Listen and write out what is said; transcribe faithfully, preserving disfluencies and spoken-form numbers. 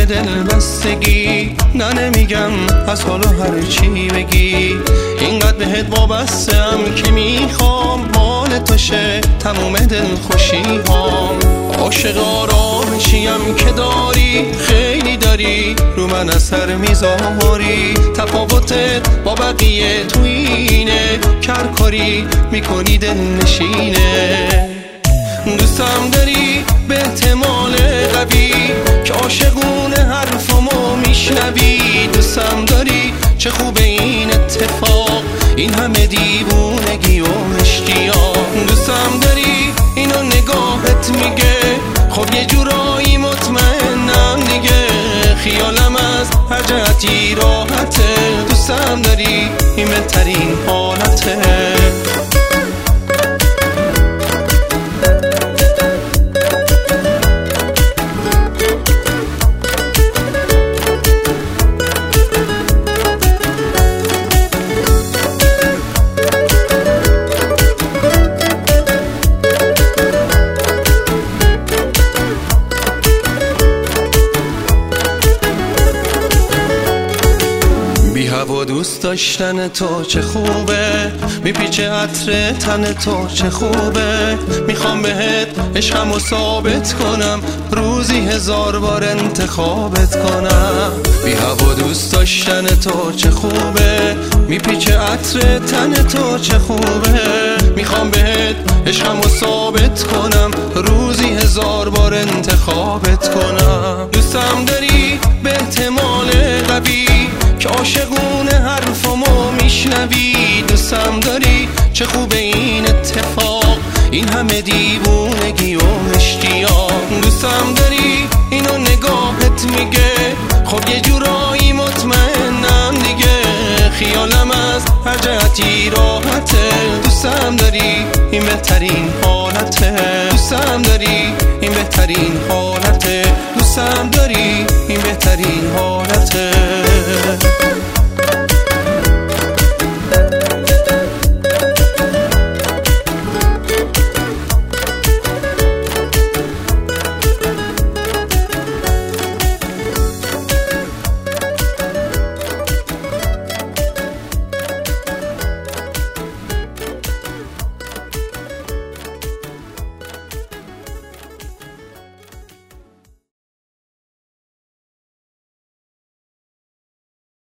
دل بستگی، نه نمیگم از حالا هر چی بگی، اینقدر بهت وابسته‌ام که میخوام مال تو شه تموم دل خوشی هام. عاشق آرامشیم که داری، خیلی داری رو من اثر میذاری، تفاوتت با بقیه تو اینه کرکاری میکنی دل نشینه. دوستم داری به احتمال قوی که عاشقونه حرفمو میشنوی، دوستم داری چه خوبه این اتفاق، این همه دیوونگی و اشتیاق. دوستم داری اینو نگاهت میگه خب یه جورایی مطمئنم دیگه، خیالم از هر جهتی راحته، دوستم داری این بهترین حالته. و دوست داشتن تو چه خوبه، میپیچه عطر تن تو چه خوبه، میخوام بهت عشقمو ثابت کنم، روزی هزار بار انتخابت کنم. بی هوا دوست داشتن تو چه خوبه، میپیچه عطر تن تو چه خوبه، میخوام بهت عشقمو ثابت کنم، روزی هزار بار انتخابت کنم. دوستم داری به احتمال قوی که عاشقونه حرفمو میشنوی، دوستم داری چه خوبه این اتفاق، این همه دیوونگی و اشتیاق. دوستم داری اینو نگاهت میگه خب یه جورایی مطمئنم دیگه، خیالم از هر جهتی راحته، دوستم داری این بهترین حالته، دوستم داری این بهترین حالته، دوستم داری این بهترین حالته.